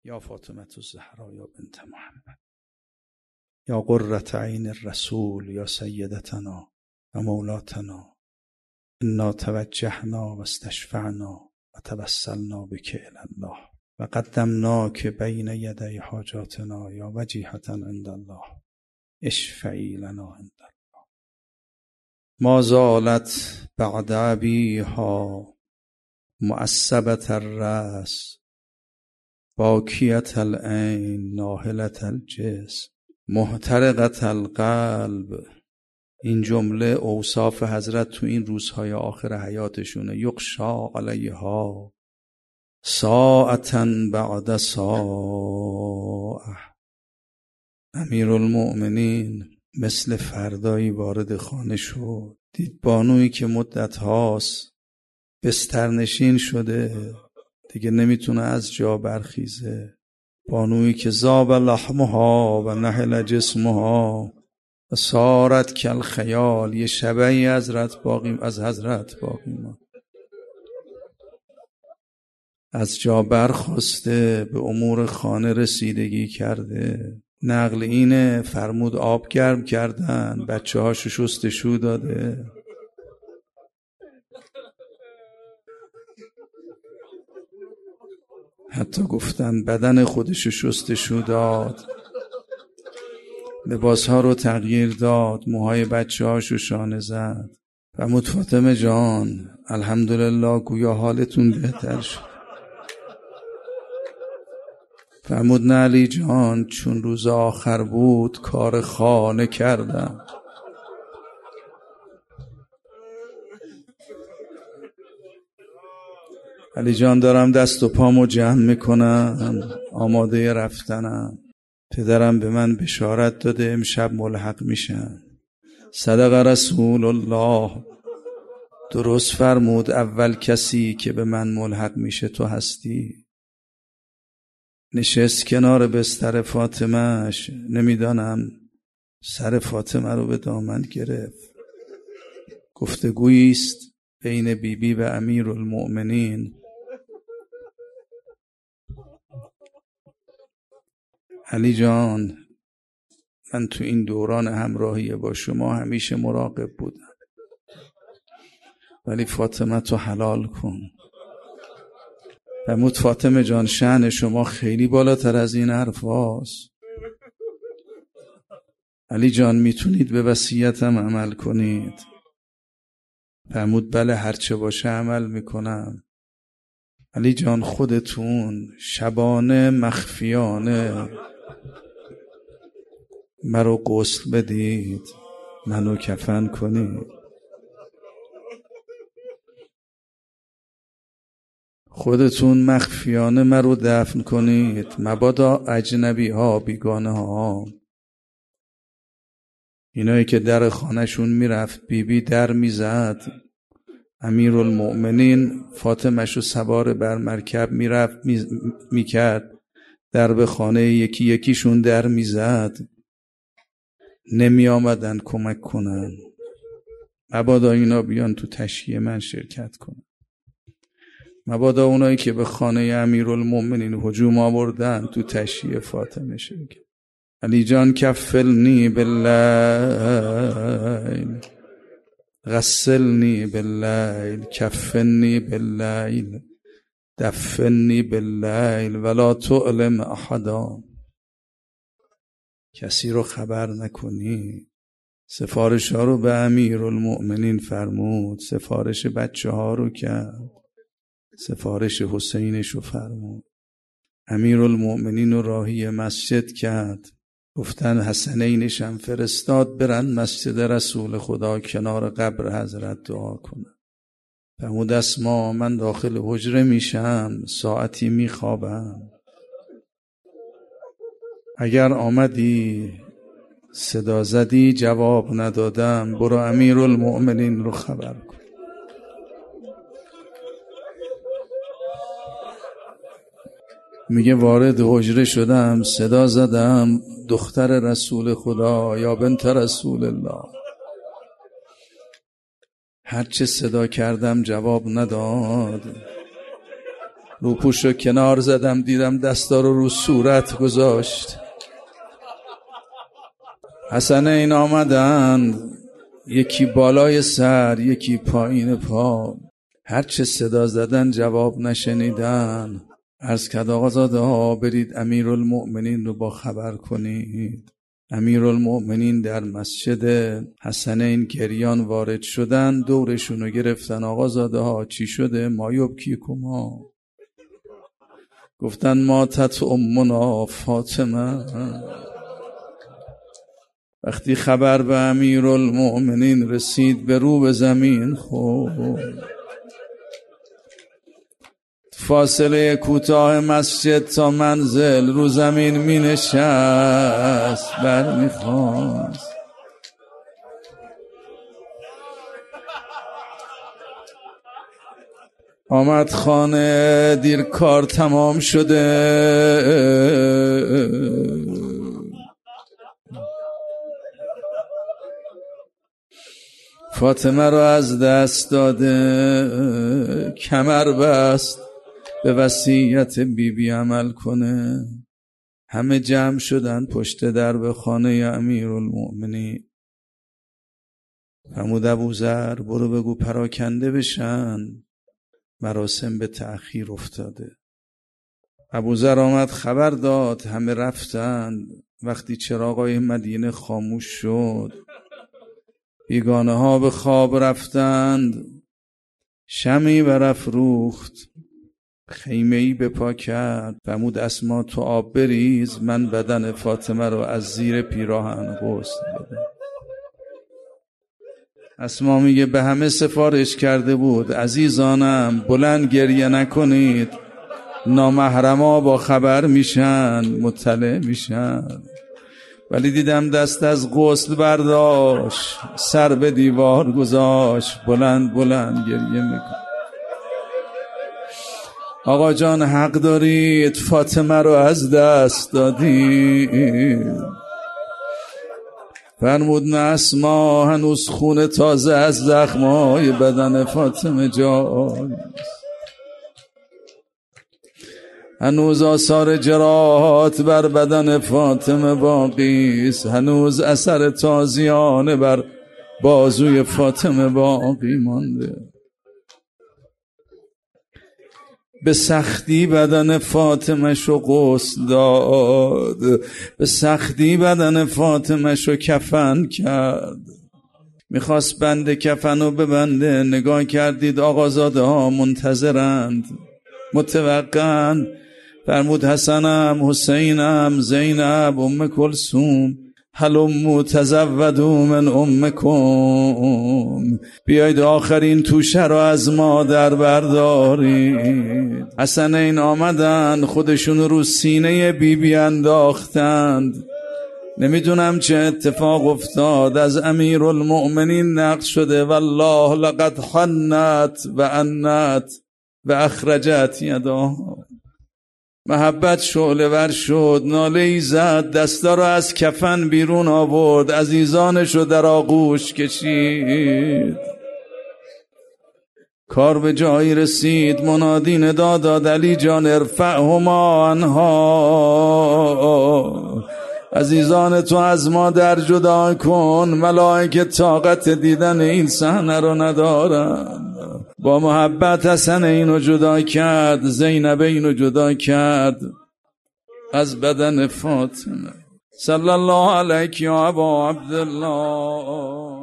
یا فاطمه الزهرا یا بنت محمد، یا قرة عین الرسول، یا سیدتنا و مولاتنا، انا توجهنا و استشفعنا و توسلنا بک الی الله و قدمناک بین یدی حاجاتنا یا وجیهة عند الله اشفعی لنا عند الله. ما زالت بعد ابیها معصبة الرأس باکیة العین ناهلة الجسم محترقة القلب. این جمله اوصاف حضرت تو این روزهای آخر حیاتشونه. یغشا علیها ساعة بعد ساعة. امیرالمؤمنین مثل فردایی وارد خانه شد، دید بانویی که مدت هاست بسترنشین شده، دیگه نمیتونه از جا برخیزه. بانویی که ذاب لحمها و نحل جسمها و صارت کالخیال، یه شبهی از حضرت باقی ما. از جا برخاسته، به امور خانه رسیدگی کرده. نقل اینه فرمود آب گرم کردن، بچه هاشو شستشو داده. حتی گفتن بدن خودشو شستشو داد، لباسها رو تغییر داد، موهای بچه هاشو شانه زد. فرمود فاطمه جان الحمدلله گویا حالتون بهتر شد. فرمود نه علی جان، چون روز آخر بود کار خانه کردم. علی جان دارم دست و پامو جمع میکنم، آماده رفتنم. پدرم به من بشارت داده امشب ملحق میشم. صدق رسول الله، درست فرمود. اول کسی که به من ملحق میشه تو هستی. نشست کنار بستر فاطمهش، نمیدانم سر فاطمه رو به دامن گرفت. گفتگویی است بین بیبی و امیرالمؤمنین. علی جان من تو این دوران همراهی با شما همیشه مراقب بودم، ولی فاطمه تو حلال کن. فرمود فاطمه جان شأن شما خیلی بالاتر از این حرف هاست. علی جان میتونید به وصیتم عمل کنید؟ فرمود بله هرچه باشه عمل میکنم. علی جان خودتون شبانه مخفیانه مرا غسل بدید، منو کفن کنید. خودتون مخفیانه مرا دفن کنید، مبادا اجنبی ها، بیگانه ها، اینایی که در خانهشون میرفت بیبی در میزد، امیرالمؤمنین فاطمه‌شو سوار بر مرکب میرفت میکرد، در به خانه یکی یکیشون در میزد، نمی آمدن کمک کنن. مبادا اینا بیان تو تشییع من شرکت کنن. مبادا اونایی که به خانه امیرالمؤمنین هجوم آوردن تو تشییع فاطمه شرکت. علی جان کفلنی باللیل، غسلنی باللیل، کفنی باللیل، دفنی باللیل ولا تعلم احدا. کسی رو خبر نکنی. سفارش ها رو به امیرالمؤمنین فرمود، سفارش بچه ها رو کرد، سفارش حسینش رو فرمود. امیرالمؤمنین رو راهی مسجد کرد. گفتن حسنینش هم فرستاد برن مسجد رسول خدا کنار قبر حضرت دعا کنن. فرمود اسما من داخل حجره میشم، ساعتی میخوابم، اگر آمدی صدا زدی جواب ندادم برو امیرالمؤمنین رو خبر کن. میگه وارد حجره شدم، صدا زدم دختر رسول خدا یا بنت رسول الله. هرچه صدا کردم جواب نداد. روپوش رو کنار زدم، دیدم دستا رو صورت گذاشت. حسنین آمدن، یکی بالای سر یکی پایین پا، هرچه صدا زدن جواب نشنیدن. عرض کرد آقازاده ها برید امیرالمؤمنین رو با خبر کنید. امیرالمؤمنین در مسجد حسنین گریان وارد شدن، دورشون رو گرفتن. آقازاده ها چی شده؟ ما یبکیکما. گفتن ماتت امنا فاطمه. وقتی خبر به امیرالمؤمنین رسید به رو به زمین فاصله کوتاه مسجد تا منزل رو زمین می نشست، بر می خواست. آمد خانه، دیر کار تمام شده. فاطمه رو از دست داده، کمر بست به وصیت بیبی عمل کنه. همه جمع شدن پشت درب خانه امیرالمؤمنین. فرمود ابوذر برو بگو پراکنده بشن، مراسم به تأخیر افتاده. ابوذر آمد خبر داد، همه رفتند. وقتی چراغای مدینه خاموش شد، بیگانه ها به خواب رفتند. شمعی برافروخت، خیمه‌ای به پا کرد. فرمود اسما تو آب بریز، من بدن فاطمه رو از زیر پیراهن غسل بدم. اسما میگه به همه سفارش کرده بود عزیزانم بلند گریه نکنید، نامحرما با خبر میشن، مطلع میشن. ولی دیدم دست از غسل برداشت، سر به دیوار گذاشت، بلند بلند گریه میکن. آقا جان حق دارید، فاطمه رو از دست دادید. فرمود نه اسما، هنوز خون تازه از زخمای بدن فاطمه جاری، هنوز آثار جراحات بر بدن فاطمه باقی است، هنوز اثر تازیانه بر بازوی فاطمه باقی مانده. به سختی بدن فاطمه شو غسل داد، به سختی بدن فاطمه شو کفن کرد. میخواست بند کفن رو ببنده، نگاه کردید آقازاده ها منتظرند، متوقعند. فرمود حسنم، حسینم، زینب، ام کلثوم، هلموا تزودوا من امکم، بیایید آخرین توشه رو از مادر بردارید. حسنین آمدن، خودشون رو سینه بیبی انداختند. نمیدونم چه اتفاق افتاد، از امیرالمؤمنین نقل شده والله لقد حنت و انت و اخرجت یداها. محبت شعله ور شد، ناله‌ای زد، دستا رو از کفن بیرون آورد، عزیزانش رو در آغوش کشید. کار به جایی رسید، منادی ندا داد علی جان ارفعهما عنها، عزیزان تو از ما در جدا کن، ملائکه طاقت دیدن این صحنه رو ندارن. با محبت حسن اینو جدا کرد، زینب اینو جدا کرد از بدن فاطمه. صلی الله علیک یا ابا عبدالله.